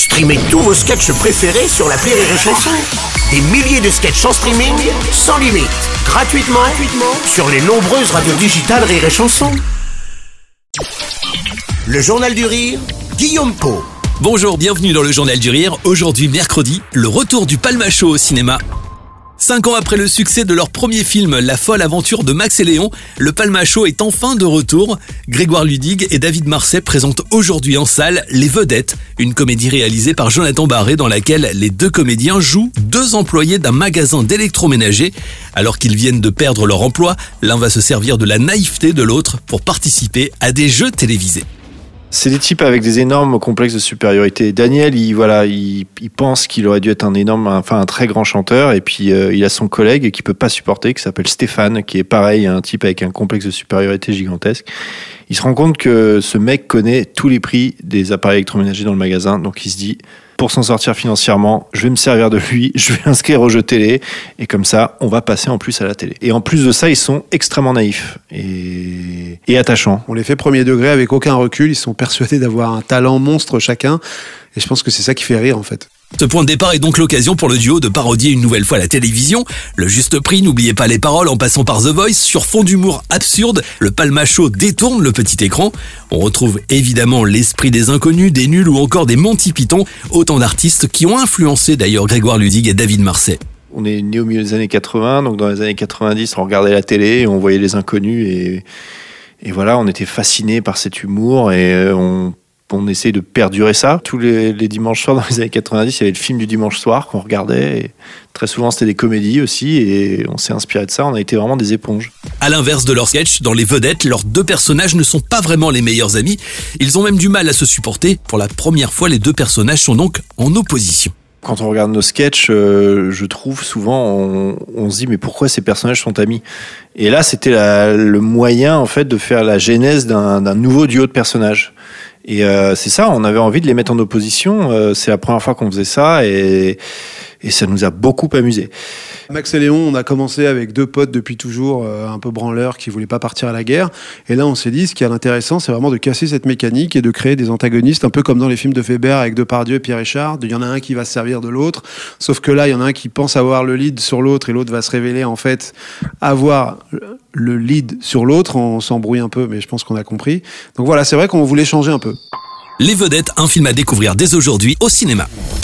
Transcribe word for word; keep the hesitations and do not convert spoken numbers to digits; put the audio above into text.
Streamez tous vos sketchs préférés sur l'appli Rire et Chanson. Des milliers de sketchs en streaming, sans limite, gratuitement, gratuitement sur les nombreuses radios digitales Rire et Chanson. Le Journal du Rire, Guillaume Pau. Bonjour, bienvenue dans le Journal du Rire. Aujourd'hui, mercredi, le retour du Palma Show au cinéma. Cinq ans après le succès de leur premier film, La folle aventure de Max et Léon, le Palma Show est enfin de retour. Grégoire Ludig et David Marsay présentent aujourd'hui en salle Les Vedettes, une comédie réalisée par Jonathan Barré dans laquelle les deux comédiens jouent deux employés d'un magasin d'électroménager. Alors qu'ils viennent de perdre leur emploi, l'un va se servir de la naïveté de l'autre pour participer à des jeux télévisés. C'est des types avec des énormes complexes de supériorité. Daniel, il voilà, il, il pense qu'il aurait dû être un énorme, enfin un très grand chanteur, et puis euh, il a son collègue qui peut pas supporter, qui s'appelle Stéphane, qui est pareil, un type avec un complexe de supériorité gigantesque. Il se rend compte que ce mec connaît tous les prix des appareils électroménagers dans le magasin, donc il se dit, pour s'en sortir financièrement, je vais me servir de lui, je vais l'inscrire au jeu télé, et comme ça, on va passer en plus à la télé. Et en plus de ça, ils sont extrêmement naïfs et, et attachants. On les fait premier degré avec aucun recul, ils sont persuadés d'avoir un talent monstre chacun, et je pense que c'est ça qui fait rire en fait. Ce point de départ est donc l'occasion pour le duo de parodier une nouvelle fois la télévision. Le juste prix, n'oubliez pas les paroles en passant par The Voice. Sur fond d'humour absurde, le Palma Show détourne le petit écran. On retrouve évidemment l'esprit des inconnus, des nuls ou encore des Monty Python, autant d'artistes qui ont influencé d'ailleurs Grégoire Ludig et David Marsay. On est né au milieu des années quatre-vingts, donc dans les années quatre-vingt-dix, on regardait la télé, on voyait les inconnus et, et voilà, on était fascinés par cet humour et on On essaie de perdurer ça. Tous les, les dimanches soirs dans les années quatre-vingt-dix, il y avait le film du dimanche soir qu'on regardait. Et très souvent, c'était des comédies aussi. Et on s'est inspiré de ça. On a été vraiment des éponges. À l'inverse de leurs sketchs, dans Les Vedettes, leurs deux personnages ne sont pas vraiment les meilleurs amis. Ils ont même du mal à se supporter. Pour la première fois, les deux personnages sont donc en opposition. Quand on regarde nos sketchs, euh, je trouve souvent, on, on se dit mais pourquoi ces personnages sont amis ? Et là, c'était la, le moyen en fait de faire la genèse d'un, d'un nouveau duo de personnages. Et euh, c'est ça, on avait envie de les mettre en opposition. Euh, c'est la première fois qu'on faisait ça et, et ça nous a beaucoup amusé. Max et Léon, on a commencé avec deux potes depuis toujours, euh, un peu branleurs, qui voulaient pas partir à la guerre. Et là, on s'est dit, ce qui est intéressant, c'est vraiment de casser cette mécanique et de créer des antagonistes, un peu comme dans les films de Weber avec Depardieu et Pierre Richard. Il y en a un qui va se servir de l'autre. Sauf que là, il y en a un qui pense avoir le lead sur l'autre et l'autre va se révéler, en fait, avoir le lead sur l'autre. On s'embrouille un peu, mais je pense qu'on a compris. Donc voilà, c'est vrai qu'on voulait changer un peu. Les Vedettes, un film à découvrir dès aujourd'hui au cinéma.